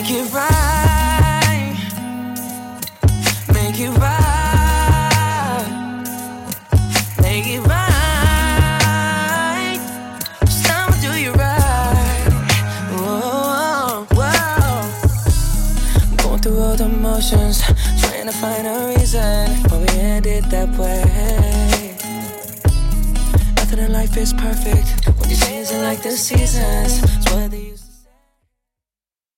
Make it right. Make it right. Make it right. It's time to do you right. Whoa, whoa. Going through all the motions, trying to find a reason why we ended that way. Nothing in life is perfect when you're changing like the seasons. It's whether you